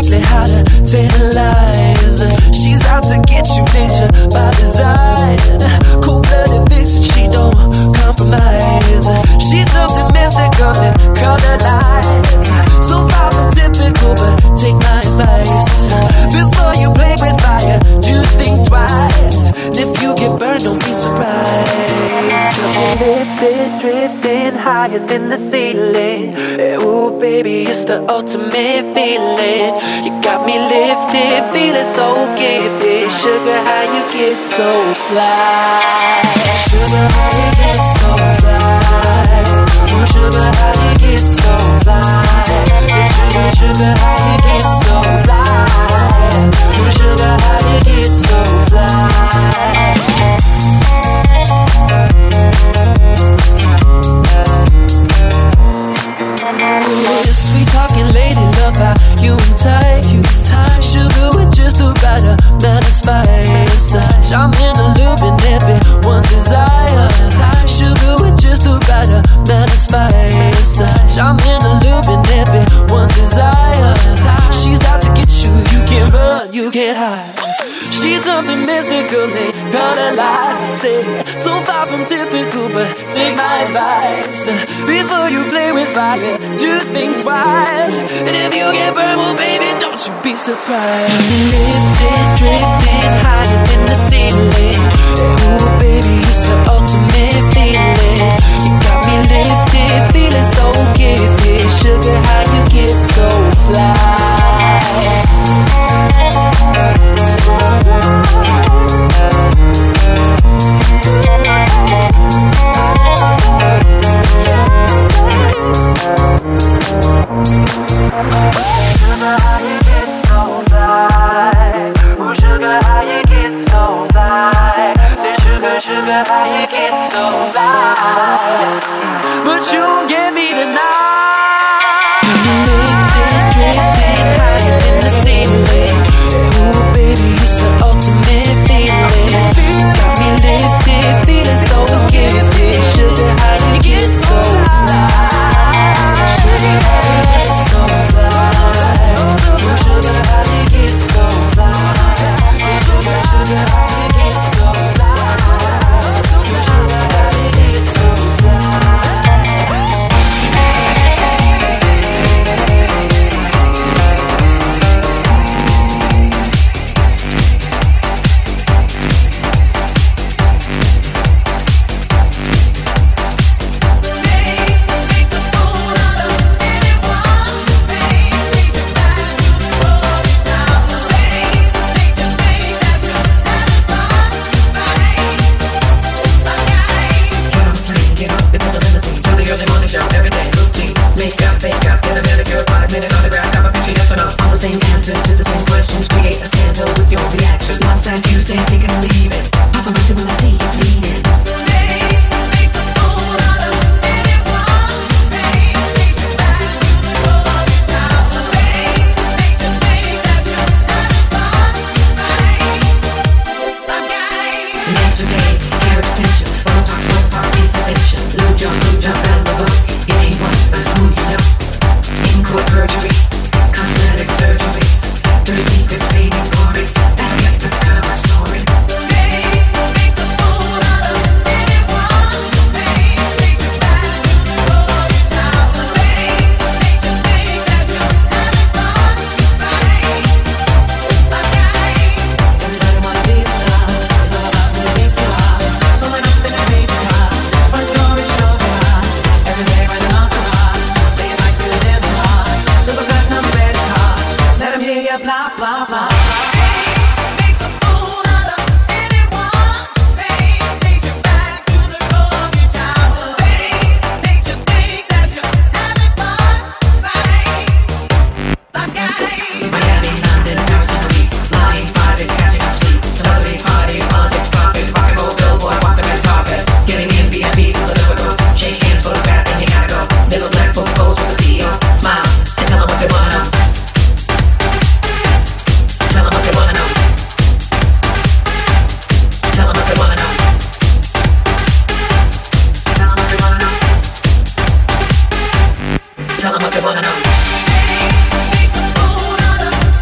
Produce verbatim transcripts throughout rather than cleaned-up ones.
exactly how to tantalize. She's out to get you, danger by design. Cold-blooded vixen, she don't compromise. She's something mystical and color lights. So far from typical, but take my advice. Before you play with fire, do think twice. And if you get burned, don't be surprised. Lifted, drifting higher than the ceiling. Ooh, baby, it's the ultimate feeling. You got me lifted, feeling so gifted. Sugar, how you get so fly? Sugar, how you get so fly? Ooh, sugar, how you get so fly? Sugar, sugar, how you get so fly? Ooh, sugar, how you get so fly? Just sweet talking lady, love how you entice. Sugar with just the right amount of spice. I'm in a loop and everyone's desire. Sugar with just the right amount of spice. I'm in a loop and everyone's desire. She's out to get you, you can't run, you can't hide. She's something mystical and color lights. I say, so far from typical, but take my advice. Before you play with fire, do think twice. And if you get burned, well baby, don't you be surprised. Lifted, drifting higher than the ceiling. Ooh baby, it's the ultimate feeling. You got me lifted, feeling so gifted. Sugar, how you get so fly? So Sugar, how you get so fly? Ooh, sugar, how you get so fly? Say, sugar, sugar, how you get so fly? But you won't get me tonight. Lifted, drifting higher than the ceiling. Ooh, baby, it's the ultimate feeling. You got me lifted, feeling so gifted. Sugar, how you get so fly? Sugar, how you get so fly? Ooh, sugar, how you get so fly? Sugar, sugar, how you get so fly? Ooh, sugar, how you get so fly? Tell them what they wanna know.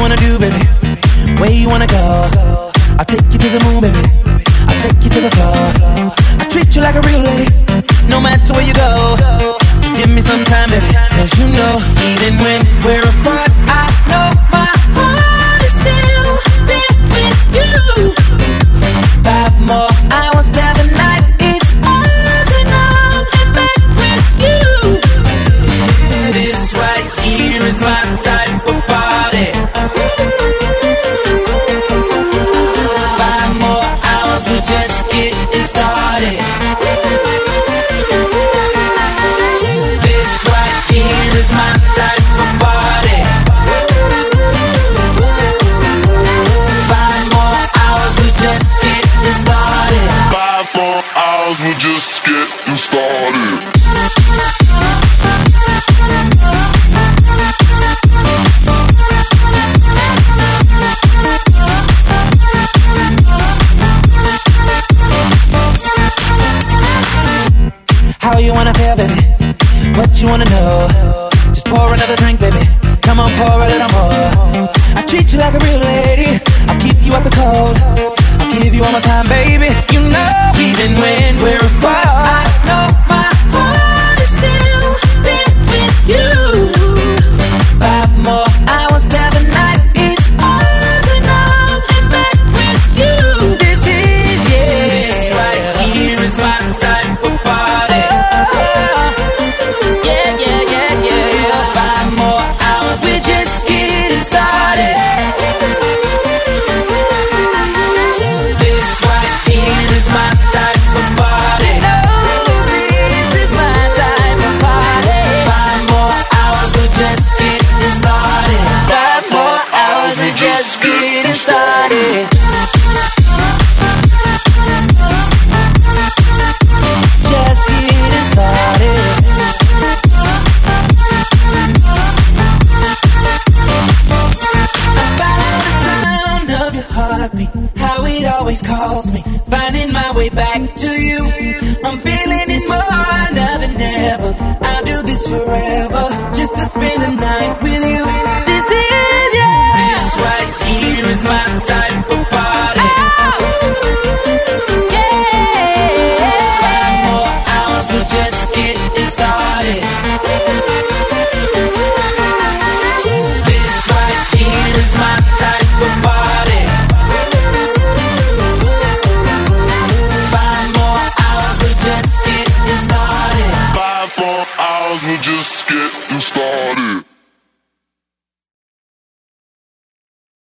wanna do, baby? Where you wanna go? I'll take you to the moon, baby. I'll take you to the floor. I treat you like a real lady, no matter where you go. Just give me some time, baby. Cause you know, even when we're apart, I know my heart is still there with you. Five more hours down the night, it's ours and I'm back with you. This right here is my type of party. Five more hours, we're just getting started. This right here is my type of party. Five more hours, we're just getting started. Five more hours, we're just getting started. How you wanna feel, baby? What you wanna know? Just pour another drink, baby. Come on, pour a little more. I treat you like a real lady. I'll keep you out the cold. I'll give you all my time, baby. You know, even when we're apart, I know my heart is still there with you. Five more hours down the night, it's ours and I'm back with you. This is, yeah, this right here is my type of party. Yeah, yeah, yeah, yeah. Five more hours, we're just getting started. This right here is my type of party. Oh, this is my type of party. Five more hours, we're just getting started. Five more hours, we're just getting started. Just getting started. About the sound of your heartbeat, how it always calls me, finding my way back to you. I'm feeling it more now than ever. I'll do this forever, just to spend the night with you. This is, yeah, this right here is my type of party. Oh, yeah. Five more hours, we're just getting started. This right here is my type of party. Five more hours, we're just getting started. Five more hours, we're just getting started.